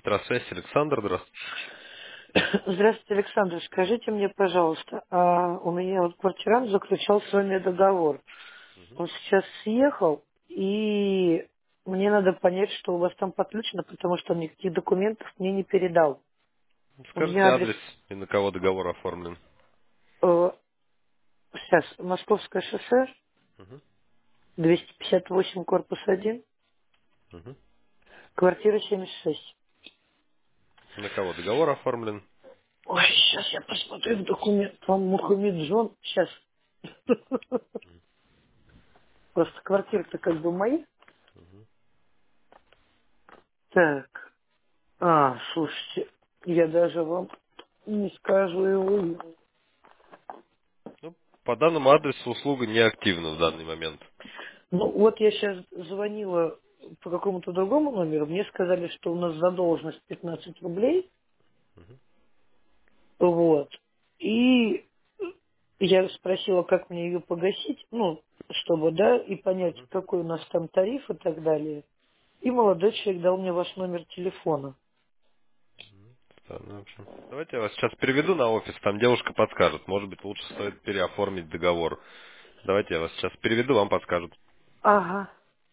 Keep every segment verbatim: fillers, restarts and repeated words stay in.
Электросвязь, Александр, здравствуйте. Здравствуйте, Александр. Скажите мне, пожалуйста, а у меня вот квартирант заключал с вами договор. Он сейчас съехал, и мне надо понять, что у вас там подключено, потому что он никаких документов мне не передал. У Скажите меня адрес адрес и на кого договор оформлен. э, сейчас Московское шоссе, Мгм, двести пятьдесят восемь, корпус один, мгм. квартира семьдесят шесть. На кого договор оформлен? Ой, сейчас я посмотрю в документ. Там Мухаммеджон. Сейчас. Просто квартира-то как бы моя. Так. А, слушайте, я даже вам не скажу его. Ну, по данному адресу услуга не активна в данный момент. Ну, вот я сейчас звонила по какому-то другому номеру, мне сказали, что у нас задолженность пятнадцать рублей, вот, и я спросила, как мне ее погасить, ну, чтобы, да, и понять, какой у нас там тариф и так далее. И молодой человек дал мне ваш номер телефона. Странно, в общем. Давайте я вас сейчас переведу на офис, там девушка подскажет. Может быть, лучше стоит переоформить договор. Давайте я вас сейчас переведу, вам подскажут. Ага.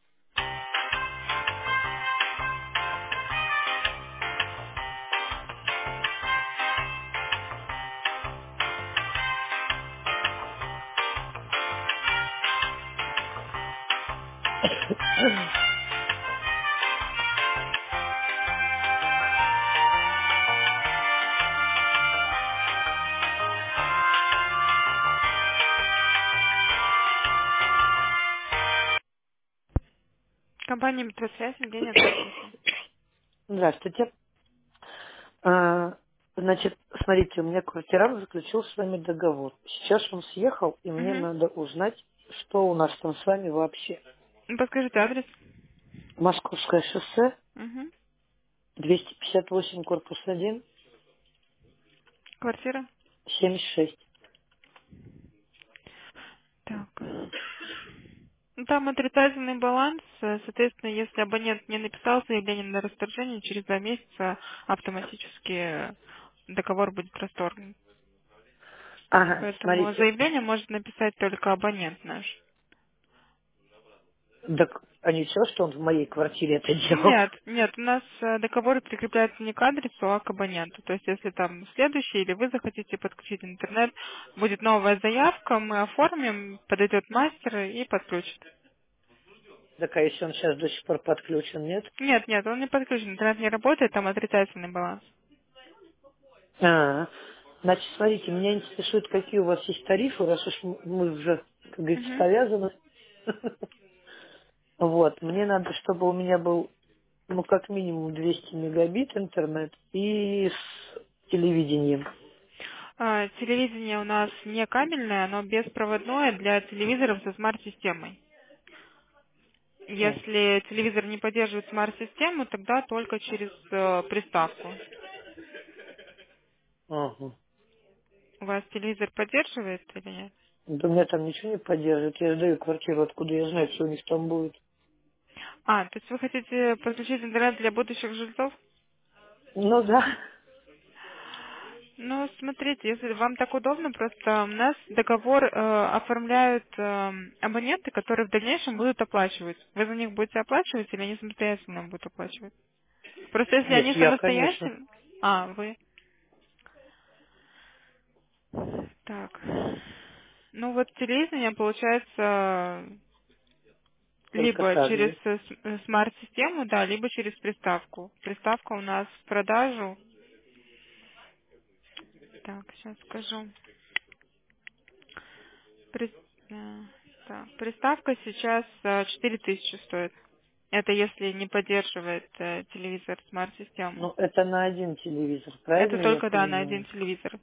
Компания «Метросвязь», Евгения, здравствуйте. Здравствуйте. А, значит, смотрите, у меня квартирант заключил с вами договор. Сейчас он съехал, и мне Угу. надо узнать, что у нас там с вами вообще. Подскажите адрес. Московское шоссе, Угу. двести пятьдесят восемь, корпус один, Квартира. семьдесят шесть. Так. Ну, там отрицательный баланс. э, Соответственно, если абонент не написал заявление на расторжение, через два месяца автоматически э, договор будет расторгнут. Ага, Поэтому смотрите, заявление может написать только абонент наш. так, а не все, что он в моей квартире это делал. Нет, нет, у нас э, договоры прикрепляются не к адресу, а к абоненту. То есть, если там следующий или вы захотите подключить интернет, будет новая заявка, мы оформим, подойдет мастер и подключит. Так, а если он сейчас до сих пор подключен, нет? Нет, нет, он не подключен, интернет не работает, там отрицательный баланс. А, значит, смотрите, меня интересует, какие у вас есть тарифы, раз уж м- мы уже, как говорится, Мгм. повязаны. Вот, мне надо, чтобы у меня был, ну, как минимум двести мегабит интернет и с телевидением. А, телевидение у нас не кабельное, оно беспроводное для телевизоров со смарт-системой. О, Если телевизор не поддерживает смарт-систему, тогда только через э, приставку. ага. У вас телевизор поддерживает или нет? Да меня там ничего не поддерживает. Я сдаю квартиру, откуда я знаю, что у них там будет. А, то есть вы хотите подключить интернет для будущих жильцов? Ну да. Ну, смотрите, если вам так удобно, просто у нас договор э, оформляют э, абоненты, которые в дальнейшем будут оплачивать. Вы за них будете оплачивать или они самостоятельно будут оплачивать? Просто если Нет, они я, конечно. самостоятельно... А, вы... Так. Ну вот телевидение получается Только либо так, через да? э, с- э, смарт-систему, да, либо через приставку. Приставка у нас в продажу. Так, сейчас скажу. При- э, так, приставка сейчас э, четыре тысячи стоит. Это если не поддерживает э, телевизор смарт-систему. Ну, это на один телевизор, Это правильно я только, да, на один понимаю? телевизор.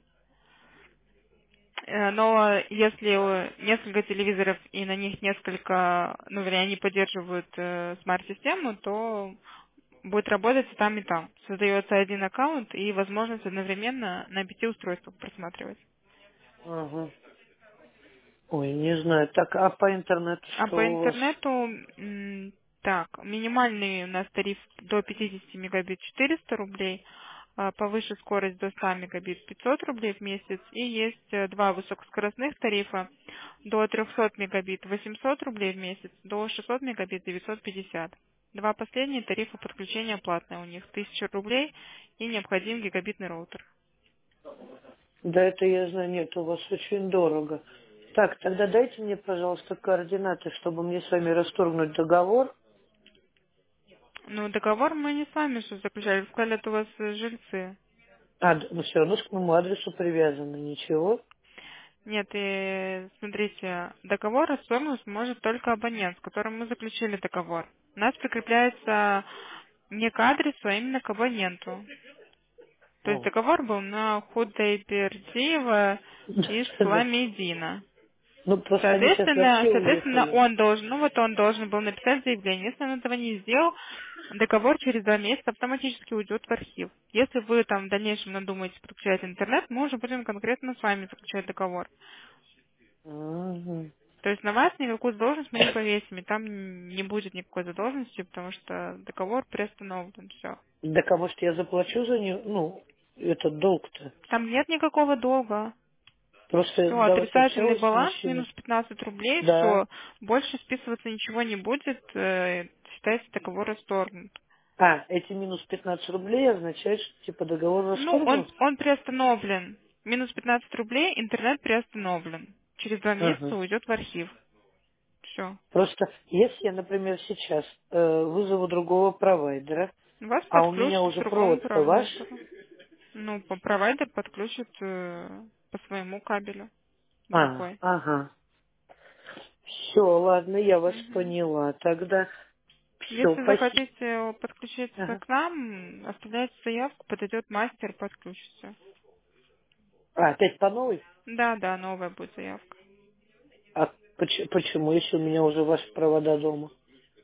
Э, Но если э, несколько телевизоров и на них несколько, ну, вернее, они поддерживают э, смарт-систему, то будет работать и там, и там. Создается один аккаунт и возможность одновременно на пяти устройствах просматривать. Ага. Ой, не знаю. Так, а по интернету А что по у вас? интернету Так, минимальный у нас тариф до пятидесяти мегабит четыреста рублей, а повыше скорость до ста мегабит пятьсот рублей в месяц. И есть э, два высокоскоростных тарифа до трехсот мегабит восемьсот рублей в месяц, до шестисот мегабит девятьсот пятьдесят. Два последние тарифа подключения платные у них, тысяча рублей и необходим гигабитный роутер. Да, это я знаю, нет, у вас очень дорого. Так, тогда дайте мне, пожалуйста, координаты, чтобы мне с вами расторгнуть договор. Ну, договор мы не с вами что заключали, вы сказали, это у вас э, жильцы. А, д- ну все равно к моему адресу привязано, ничего. Нет, и смотрите, договор расторгнуть может только абонент, с которым мы заключили договор. У нас прикрепляется не к адресу, а именно к абоненту. То есть О. договор был на Худайбердиева из Ламедина. Ну, просто они сейчас Соответственно, вообще соответственно, уехали. он должен, ну вот он должен был написать заявление. Если он этого не сделал, договор через два месяца автоматически уйдет в архив. Если вы там в дальнейшем надумаете подключать интернет, мы уже будем конкретно с вами заключать договор. Мгм. То есть на вас никакую задолженность мы не повесим, и там не будет никакой задолженности, потому что договор приостановлен, все. Да кому что я заплачу за нее, ну, этот долг-то. Там нет никакого долга. Просто Все, до вас отрицательный общалась баланс, мужчина. минус пятнадцать рублей, Да. все. Больше списываться ничего не будет, э, считается договор расторгнут. А, эти минус пятнадцать рублей означают, что типа договор Ну, он, расторгнут? он приостановлен. Минус пятнадцать рублей, интернет приостановлен. Через два месяца Ага. уйдет в архив. Все. Просто если я, например, сейчас э, вызову другого провайдера, Вас а у меня подключат к уже другому провод-то ваш, провайдеру. Ну, по- провайдер подключит э, по своему кабелю. а, Другой. ага, все, ладно, я вас Мгм. поняла. Тогда все, Если спасибо. захотите подключиться Ага. к нам, оставляйте заявку, подойдет мастер, подключится. А, опять по новой? Да, да, новая будет заявка. А поч- почему, если у меня уже ваши провода дома?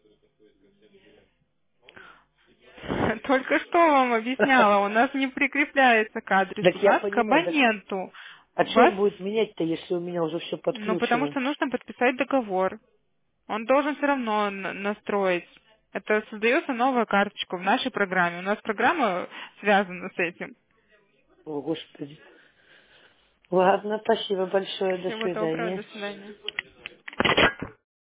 Только что вам объясняла, у нас не прикрепляется к Так адресу, у я нас к понимаю, так, абоненту. а что Вас, он будет менять-то, если у меня уже все ну, потому подключено? что нужно подписать договор. Он должен все равно на- настроить. Это создается новая карточка в нашей программе. У нас программа связана с этим. О, Господи. Ладно, спасибо большое, до Всего доброго, до свидания. свидания.